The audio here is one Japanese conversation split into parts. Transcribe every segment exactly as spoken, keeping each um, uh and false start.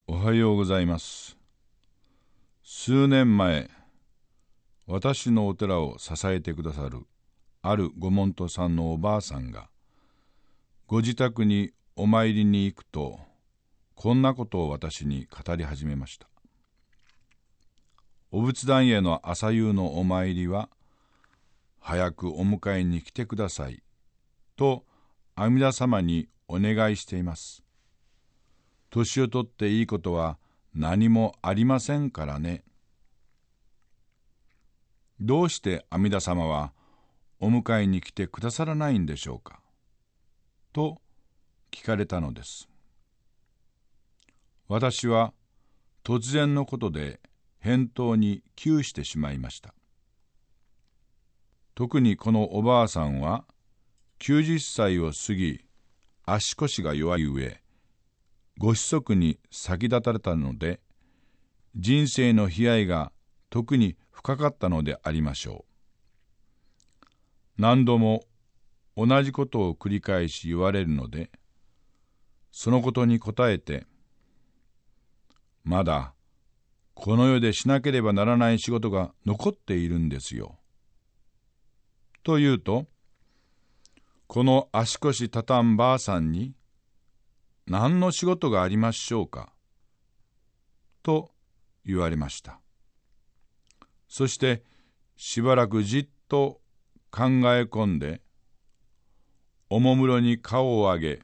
おはようございます。数年前、私のお寺を支えてくださるあるご門徒さんのおばあさんが、ご自宅にお参りに行くと、こんなことを私に語り始めました。お仏壇への朝夕のお参りは、早くお迎えに来てくださいと阿弥陀様にお願いしています。年をとっていいことは何もありませんからね。どうして阿弥陀様はお迎えに来てくださらないんでしょうかと聞かれたのです。私は突然のことで返答に窮してしまいました。特にこのおばあさんはきゅうじゅっさいを過ぎ、足腰が弱い上、ご子息に先立たれたので、人生の悲哀が特に深かったのでありましょう。何度も同じことを繰り返し言われるので、そのことに答えて、まだこの世でしなければならない仕事が残っているんですよ。と言うと、この足腰たたんばあさんに、何の仕事がありましょうかと言われました。そしてしばらくじっと考え込んで、おもむろに顔を上げ、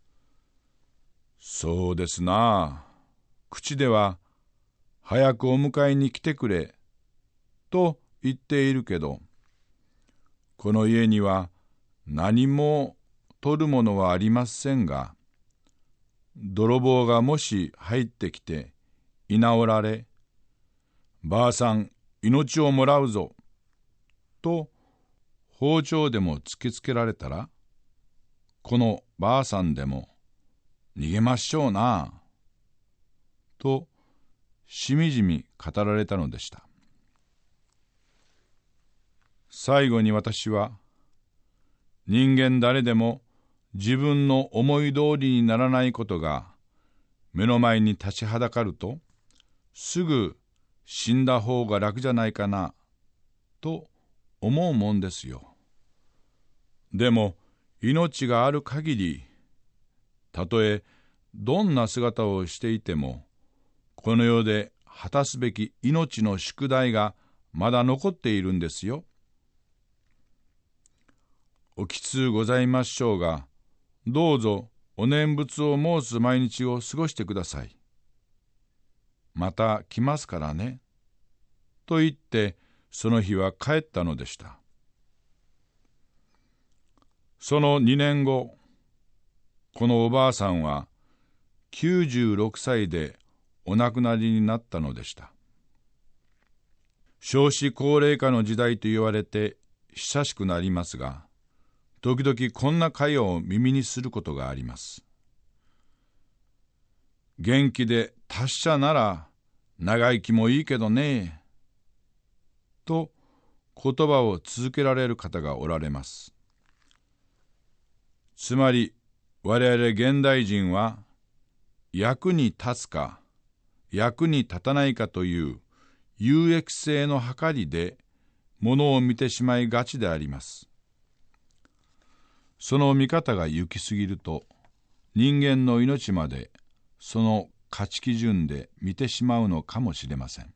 そうですなあ、口では早くお迎えに来てくれと言っているけど、この家には何も取るものはありませんが、泥棒がもし入ってきて居直られ、ばあさん命をもらうぞと包丁でも突きつけられたら、このばあさんでも逃げましょうなとしみじみ語られたのでした。最後に私は、人間誰でも自分の思い通りにならないことが目の前に立ちはだかると、すぐ死んだ方が楽じゃないかなと思うもんですよ。でも命がある限り、たとえどんな姿をしていても、この世で果たすべき命の宿題がまだ残っているんですよ。おきつございましょうが、どうぞお念仏を申す毎日を過ごしてください。また来ますからね。と言って、その日は帰ったのでした。そのにねんご、このおばあさんはきゅうじゅうろくさいでお亡くなりになったのでした。少子高齢化の時代と言われて久しくなりますが、時々こんな会話を耳にすることがあります。元気で達者なら長生きもいいけどね、と言葉を続けられる方がおられます。つまり我々現代人は、役に立つか役に立たないかという有益性の計りでものを見てしまいがちであります。その見方が行き過ぎると、人間の命までその価値基準で見てしまうのかもしれません。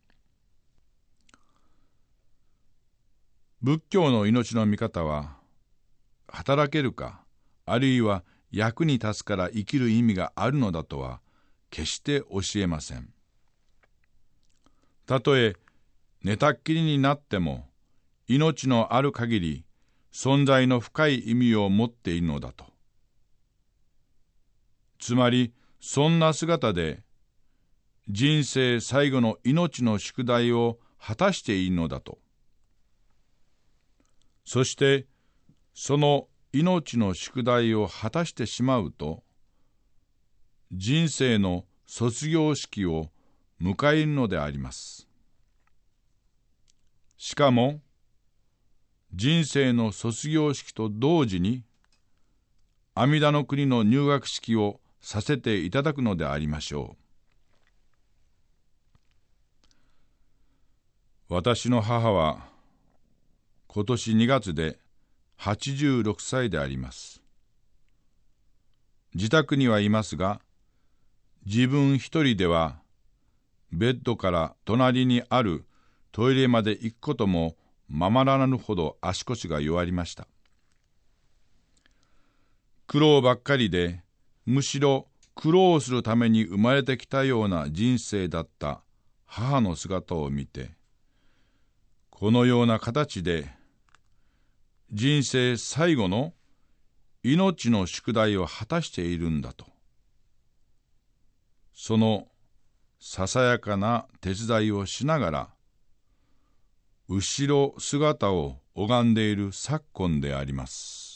仏教の命の見方は、働けるか、あるいは役に立つから生きる意味があるのだとは決して教えません。たとえ寝たっきりになっても、命のある限り存在の深い意味を持っているのだと。つまりそんな姿で人生最後の命の宿題を果たしていいのだと。そしてその命の宿題を果たしてしまうと、人生の卒業式を迎えるのであります。しかも人生の卒業式と同時に阿弥陀の国の入学式をさせていただくのでありましょう。 私の母は今年にがつではちじゅうろくさいであります。自宅にはいますが、自分一人ではベッドから隣にあるトイレまで行くこともままならぬほど足腰が弱りました。苦労ばっかりで、むしろ苦労するために生まれてきたような人生だった母の姿を見て、このような形で人生最後の命の宿題を果たしているんだと、そのささやかな手伝いをしながら、後ろ姿を拝んでいる昨今であります。